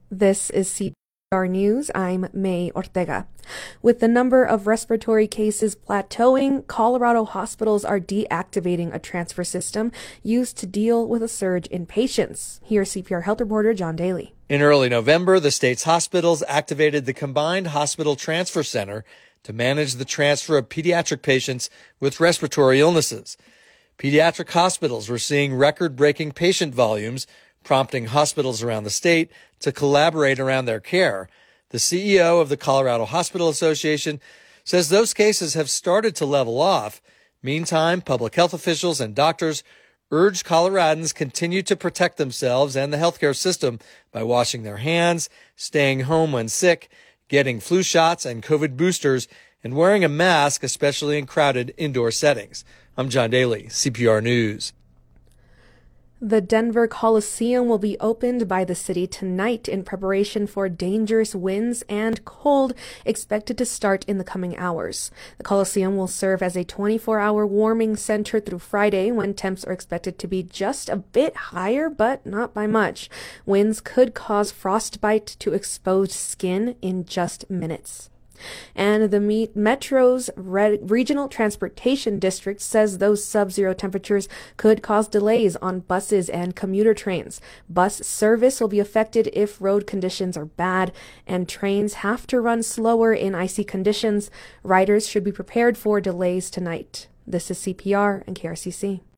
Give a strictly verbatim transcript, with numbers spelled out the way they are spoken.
This is C P R News. I'm May Ortega. With the number of respiratory cases plateauing, Colorado hospitals are deactivating a transfer system used to deal with a surge in patients. Here's C P R health reporter John Daly. In early November, the state's hospitals activated the Combined Hospital Transfer Center to manage the transfer of pediatric patients with respiratory illnesses. Pediatric hospitals were seeing record-breaking patient volumes, prompting hospitals around the state to collaborate around their care. The C E O of the Colorado Hospital Association says those cases have started to level off. Meantime, public health officials and doctors urge Coloradans continue to protect themselves and the healthcare system by washing their hands, staying home when sick, getting flu shots and COVID boosters, and wearing a mask, especially in crowded indoor settings. I'm John Daly, C P R News. The Denver Coliseum will be opened by the city tonight in preparation for dangerous winds and cold expected to start in the coming hours. The Coliseum will serve as a twenty-four hour warming center through Friday, when temps are expected to be just a bit higher, but not by much. Winds could cause frostbite to exposed skin in just minutes. And the Metro's Regional Transportation District says those sub-zero temperatures could cause delays on buses and commuter trains. Bus service will be affected if road conditions are bad, and trains have to run slower in icy conditions. Riders should be prepared for delays tonight. This is C P R and K R C C.